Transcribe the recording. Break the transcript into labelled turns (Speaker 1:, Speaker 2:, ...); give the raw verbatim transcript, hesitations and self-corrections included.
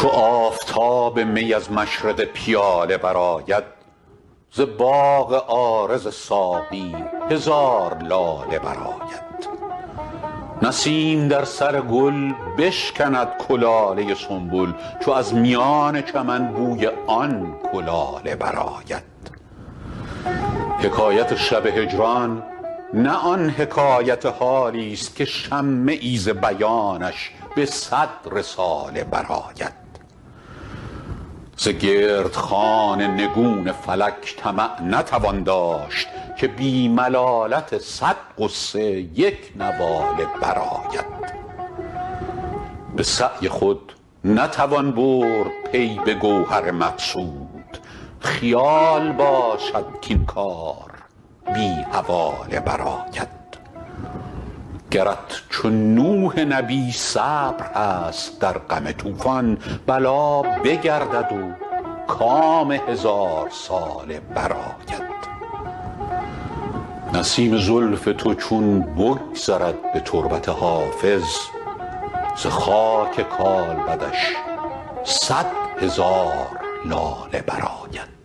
Speaker 1: چو آفتاب می از مشرق پیاله برآید ز باغ عارض ساقی هزار لاله برآید. نسیم در سر گل بشکند کلاله سنبل چو از میان چمن بوی آن کلاله برآید. حکایت شب هجران نه آن حکایت حالی است که شمعی ز بیانش به صد رساله برآید. ز گردخان نگون فلک طمع نتوان داشت که بی ملالت صد غصه یک نواله برآید. به سعی خود نتوان برد پی به گوهر مقصود، خیال باشد کاین کار بی حواله برآید. گرت چو نوح نبی صبر هست در غم طوفان، بلا بگردد و کام هزار ساله برآید. نسیم زلف تو چون بگذرد به تربت حافظ، ز خاک کالبدش صد هزار لاله برآید.